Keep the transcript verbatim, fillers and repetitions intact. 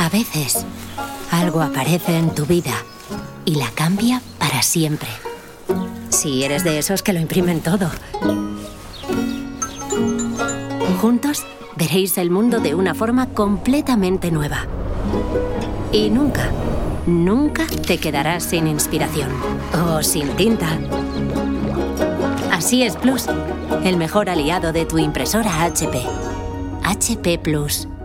A veces, algo aparece en tu vida y la cambia para siempre. Si eres de esos que lo imprimen todo. Juntos, veréis el mundo de una forma completamente nueva. Y nunca, nunca te quedarás sin inspiración. O sin tinta. Así es Plus, el mejor aliado de tu impresora H P. H P Plus.